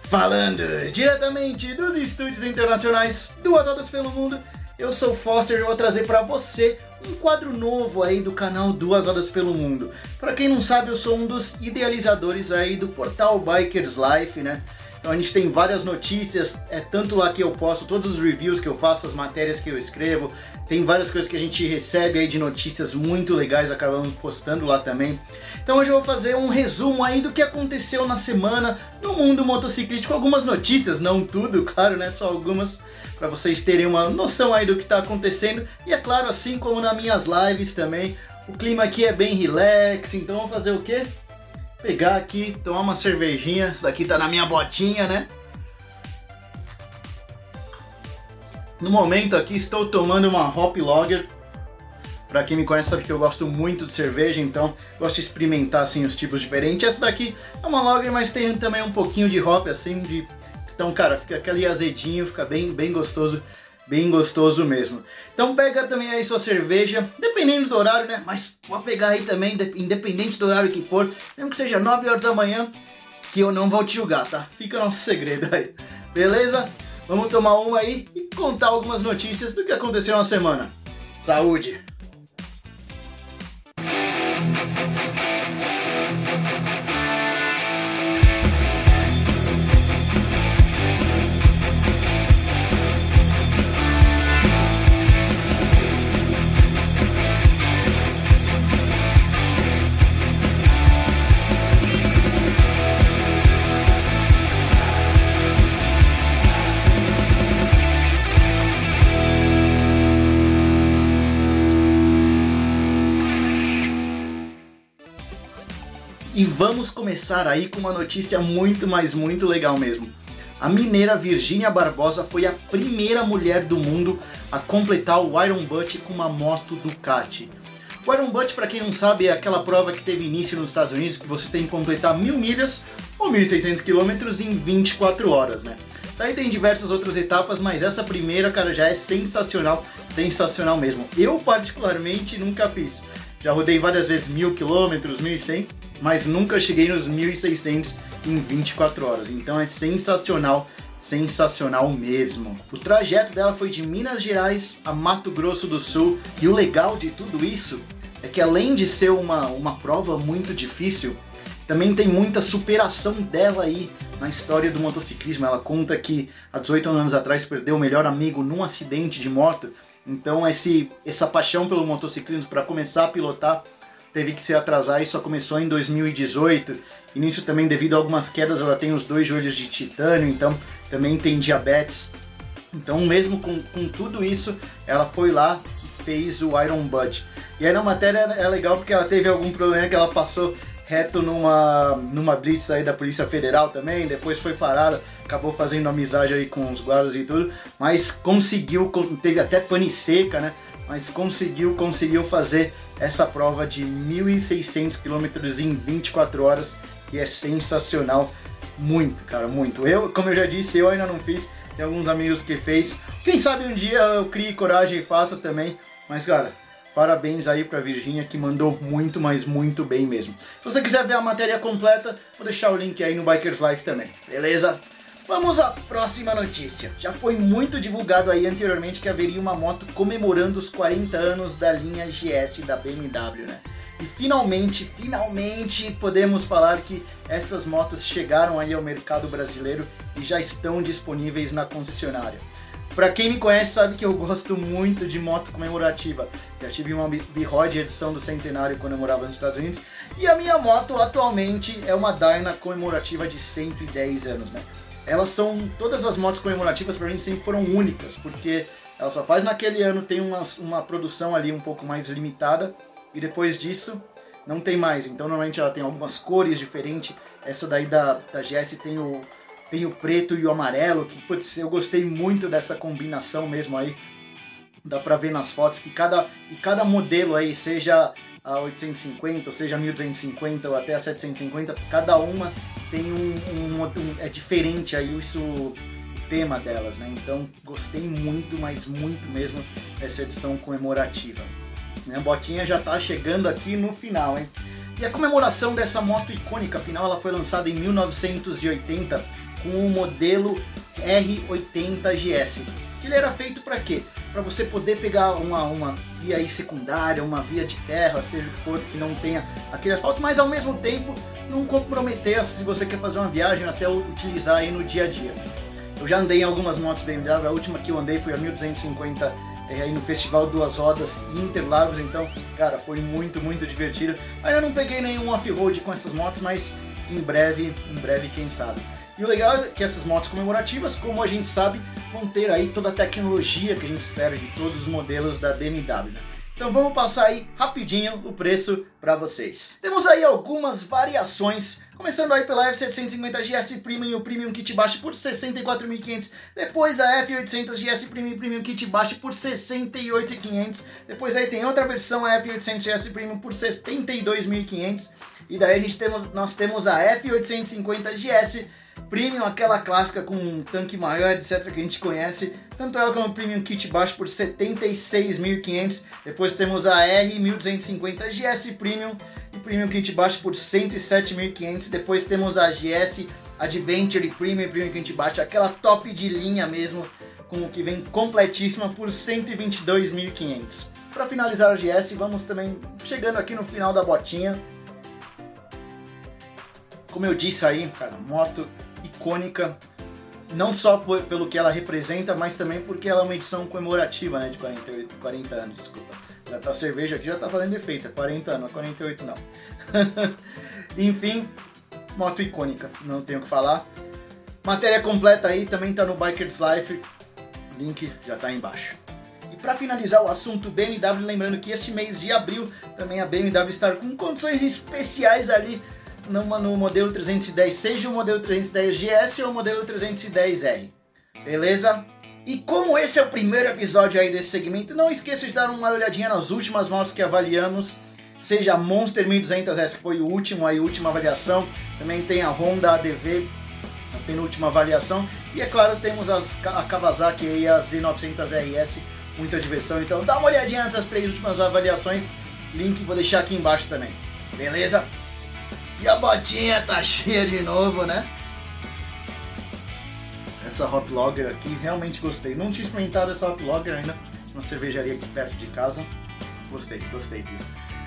Falando diretamente dos estúdios internacionais Duas Rodas pelo Mundo, eu sou o Foster e vou trazer para você um quadro novo aí do canal Duas Rodas pelo Mundo. Para quem não sabe, eu sou um dos idealizadores aí do portal Bikers Life, né? Então a gente tem várias notícias, tanto lá que eu posto todos os reviews que eu faço, as matérias que eu escrevo, tem várias coisas que a gente recebe aí de notícias muito legais, acabamos postando lá também. Então hoje eu vou fazer um resumo aí do que aconteceu na semana no mundo motociclístico, algumas notícias, não tudo, claro, né, só algumas, para vocês terem uma noção aí do que está acontecendo. E é claro, assim como nas minhas lives também, o clima aqui é bem relax, então vamos fazer o quê? Pegar aqui, tomar uma cervejinha. Isso daqui tá na minha botinha, né? No momento aqui estou tomando uma Hop Lager. Pra quem me conhece sabe que eu gosto muito de cerveja, então gosto de experimentar assim os tipos diferentes. Essa daqui é uma Lager, mas tem também um pouquinho de hop assim, então cara, fica aquele azedinho, fica bem gostoso. Bem gostoso mesmo. Então pega também aí sua cerveja, dependendo do horário, né? Mas vou pegar aí também, independente do horário que for, mesmo que seja 9 horas da manhã, que eu não vou te julgar, tá? Fica nosso segredo aí. Beleza? Vamos tomar uma aí e contar algumas notícias do que aconteceu na semana. Saúde! E vamos começar aí com uma notícia muito legal mesmo. A mineira Virgínia Barbosa foi a primeira mulher do mundo a completar o Iron Butt com uma moto Ducati. O Iron Butt, para quem não sabe, é aquela prova que teve início nos Estados Unidos, que você tem que completar 1000 milhas ou 1.600 km em 24 horas, né? Daí tem diversas outras etapas, mas essa primeira, cara, já é sensacional mesmo. Eu particularmente nunca fiz. Já rodei várias vezes 1000 km, 1100, mas nunca cheguei nos 1.600 em 24 horas. Então é sensacional mesmo. O trajeto dela foi de Minas Gerais a Mato Grosso do Sul. E o legal de tudo isso é que, além de ser uma prova muito difícil, também tem muita superação dela aí na história do motociclismo. Ela conta que há 18 anos atrás perdeu o melhor amigo num acidente de moto. Então essa paixão pelo motociclismo para começar a pilotar teve que se atrasar, e só começou em 2018. E nisso também, devido a algumas quedas, ela tem os 2 joelhos de titânio, então também tem diabetes. Então mesmo com tudo isso, ela foi lá e fez o Iron Butt. E aí na matéria é legal porque ela teve algum problema que ela passou reto numa blitz aí da Polícia Federal também, depois foi parada, acabou fazendo amizade aí com os guardas e tudo, mas conseguiu, teve até pane seca, né? Mas conseguiu fazer essa prova de 1.600 km em 24 horas, que é sensacional, muito, cara, muito. Como eu já disse, eu ainda não fiz, tem alguns amigos que fez, quem sabe um dia eu crie coragem e faça também, mas cara, parabéns aí pra Virgínia, que mandou muito, mas muito bem mesmo. Se você quiser ver a matéria completa, vou deixar o link aí no Bikers Life também, beleza? Vamos à próxima notícia. Já foi muito divulgado aí anteriormente que haveria uma moto comemorando os 40 anos da linha GS da BMW, né? E finalmente podemos falar que estas motos chegaram aí ao mercado brasileiro e já estão disponíveis na concessionária. Pra quem me conhece sabe que eu gosto muito de moto comemorativa. Já tive uma B-Rod edição do centenário quando eu morava nos Estados Unidos. E a minha moto atualmente é uma Dyna comemorativa de 110 anos, né? Todas as motos comemorativas pra mim sempre foram únicas, porque ela só faz naquele ano, tem uma produção ali um pouco mais limitada, e depois disso não tem mais. Então normalmente ela tem algumas cores diferentes. Essa daí da GS tem o preto e o amarelo, que putz, eu gostei muito dessa combinação mesmo aí. Dá pra ver nas fotos que cada modelo aí, seja a 850, ou seja a 1250 ou até a 750, cada uma tem é diferente aí o tema delas, né? Então gostei muito, mas muito mesmo dessa edição comemorativa. Minha botinha já tá chegando aqui no final, hein? E a comemoração dessa moto icônica, afinal ela foi lançada em 1980 com o modelo R80GS. Que ele era feito para quê? Para você poder pegar uma via aí secundária, uma via de terra, seja o que for, que não tenha aquele asfalto, mas ao mesmo tempo não comprometer se você quer fazer uma viagem até utilizar aí no dia a dia. Eu já andei em algumas motos BMW, a última que eu andei foi a 1250 aí no Festival Duas Rodas em Interlagos, então, cara, foi muito divertido. Ainda não peguei nenhum off-road com essas motos, mas em breve, quem sabe. E o legal é que essas motos comemorativas, como a gente sabe, vão ter aí toda a tecnologia que a gente espera de todos os modelos da BMW. Então vamos passar aí rapidinho o preço para vocês. Temos aí algumas variações, começando aí pela F750 GS Premium e o Premium Kit Baixo por 64.500. Depois a F800 GS Premium e Premium Kit Baixo por 68.500. Depois aí tem outra versão, a F800 GS Premium por 72.500. E daí nós temos a F850 GS Premium, aquela clássica com um tanque maior, etc, que a gente conhece, tanto ela como o Premium Kit Baixo por 76.500. Depois temos a R1250 GS Premium e Premium Kit Baixo por 107.500. Depois temos a GS Adventure Premium e Premium Kit Baixo, aquela top de linha mesmo, com o que vem completíssima por 122.500. Para finalizar a GS, vamos também chegando aqui no final da botinha. Como eu disse aí, cara, moto icônica, não só pelo que ela representa, mas também porque ela é uma edição comemorativa, né, de 40 anos, desculpa. Já tá, a cerveja aqui já tá fazendo efeito, é 40 anos, não é 48 não. Enfim, moto icônica, não tenho o que falar. Matéria completa aí, também tá no Bikers Life, link já tá aí embaixo. E para finalizar o assunto BMW, lembrando que este mês de abril também a BMW está com condições especiais ali no modelo 310, seja o modelo 310 GS ou o modelo 310R, beleza? E como esse é o primeiro episódio aí desse segmento, não esqueça de dar uma olhadinha nas últimas motos que avaliamos, seja a Monster 1200S, que foi o último aí, última avaliação, também tem a Honda ADV, a penúltima avaliação, e é claro, temos a Kawasaki e a Z900RS, muita diversão, então dá uma olhadinha nessas três últimas avaliações, link vou deixar aqui embaixo também, beleza? E a botinha tá cheia de novo, né? Essa Hot Lager aqui, realmente gostei. Não tinha experimentado essa Hot Lager ainda, uma cervejaria aqui perto de casa. Gostei, viu?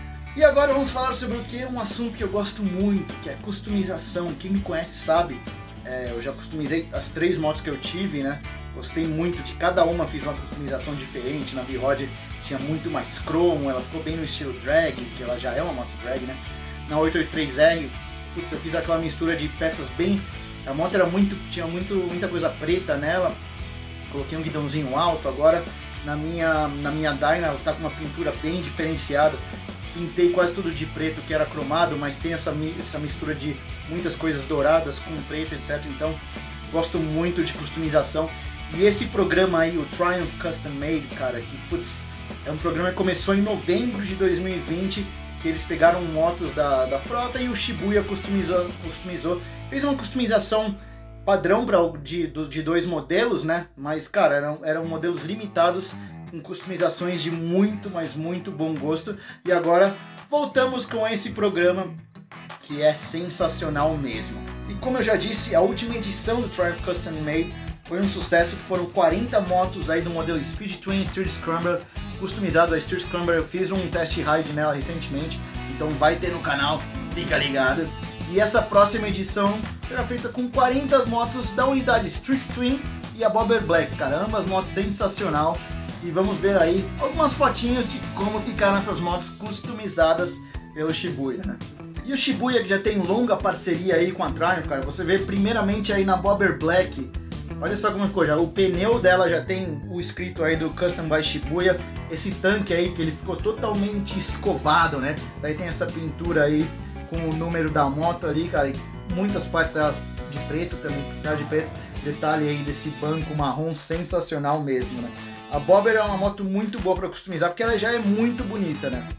E agora vamos falar sobre o que é um assunto que eu gosto muito, que é customização. Quem me conhece sabe, eu já customizei as 3 motos que eu tive, né? Gostei muito de cada uma, fiz uma customização diferente. Na V-Rod tinha muito mais cromo, ela ficou bem no estilo drag, que ela já é uma moto drag, né? Na 883R, putz, eu fiz aquela mistura de peças bem... A moto era tinha muita coisa preta nela, coloquei um guidãozinho alto. Agora na minha Dyna ela tá com uma pintura bem diferenciada, pintei quase tudo de preto que era cromado, mas tem essa mistura de muitas coisas douradas com preto, etc. Então gosto muito de customização. E esse programa aí, o Triumph Custom Made, cara, que putz, é um programa que começou em novembro de 2020, que eles pegaram motos da frota e o Shibuya customizou, fez uma customização padrão de 2 modelos, né? Mas, cara, eram modelos limitados, com customizações de muito, mas muito bom gosto. E agora voltamos com esse programa que é sensacional mesmo. E como eu já disse, a última edição do Triumph Custom Made foi um sucesso, que foram 40 motos aí do modelo Speed Twin Street Scrambler, customizado. A Street Scrambler eu fiz um test ride nela recentemente, então vai ter no canal, fica ligado. E essa próxima edição será feita com 40 motos da unidade Street Twin e a Bobber Black, cara, ambas motos sensacional. E vamos ver aí algumas fotinhos de como ficaram essas motos customizadas pelo Shibuya, né? E o Shibuya, que já tem longa parceria aí com a Triumph, cara, você vê primeiramente aí na Bobber Black, olha só como ficou já, o pneu dela já tem o escrito aí do Custom by Shibuya, esse tanque aí que ele ficou totalmente escovado, né? Daí tem essa pintura aí com o número da moto ali, cara, e muitas partes delas de preto também, pintar de preto, detalhe aí desse banco marrom sensacional mesmo, né? A Bobber é uma moto muito boa para customizar, porque ela já é muito bonita, né?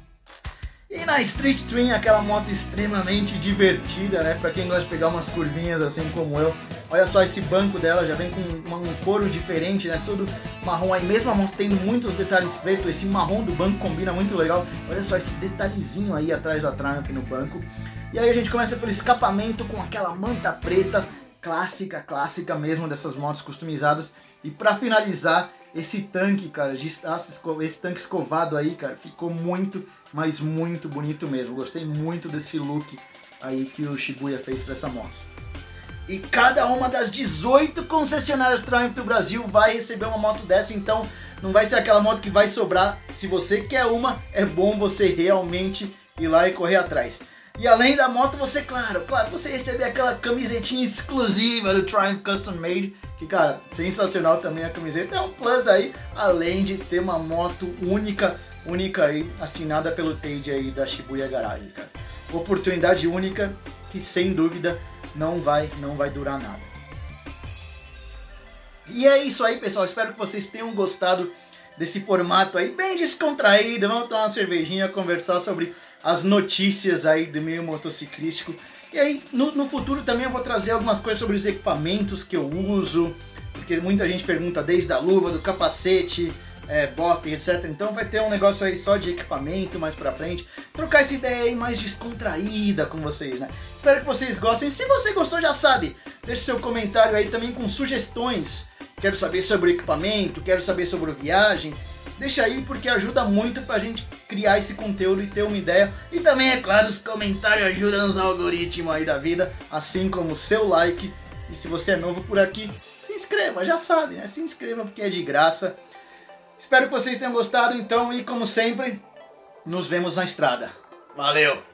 E na Street Twin, aquela moto extremamente divertida, né? Pra quem gosta de pegar umas curvinhas assim como eu. Olha só, esse banco dela já vem com um couro diferente, né? Todo marrom aí, mesmo a moto tendo muitos detalhes pretos, esse marrom do banco combina muito legal. Olha só esse detalhezinho aí atrás da Triumph no banco. E aí a gente começa pelo escapamento com aquela manta preta, clássica mesmo dessas motos customizadas. E pra finalizar, esse tanque, cara, esse tanque escovado aí, cara, ficou muito, mas muito bonito mesmo. Gostei muito desse look aí que o Shibuya fez pra essa moto. E cada uma das 18 concessionárias Triumph do Brasil vai receber uma moto dessa, então não vai ser aquela moto que vai sobrar. Se você quer uma, é bom você realmente ir lá e correr atrás. E além da moto, você, claro, você receber aquela camisetinha exclusiva do Triumph Custom Made, que, cara, sensacional também a camiseta, é um plus aí, além de ter uma moto única aí, assinada pelo Teiji aí da Shibuya Garage, cara. Oportunidade única que, sem dúvida, não vai durar nada. E é isso aí, pessoal, espero que vocês tenham gostado desse formato aí, bem descontraído. Vamos tomar uma cervejinha, conversar sobre as notícias aí do meio motociclístico. E aí, no futuro também eu vou trazer algumas coisas sobre os equipamentos que eu uso, porque muita gente pergunta desde a luva, do capacete, bota e etc. Então vai ter um negócio aí só de equipamento mais pra frente. Trocar essa ideia aí mais descontraída com vocês, né? Espero que vocês gostem. Se você gostou, já sabe, deixe seu comentário aí também com sugestões. Quero saber sobre o equipamento, quero saber sobre a viagem. Deixa aí porque ajuda muito pra gente criar esse conteúdo e ter uma ideia. E também, é claro, os comentários ajudam nos algoritmos aí da vida, assim como o seu like. E se você é novo por aqui, se inscreva, já sabe, né? Se inscreva porque é de graça. Espero que vocês tenham gostado então e como sempre, nos vemos na estrada. Valeu!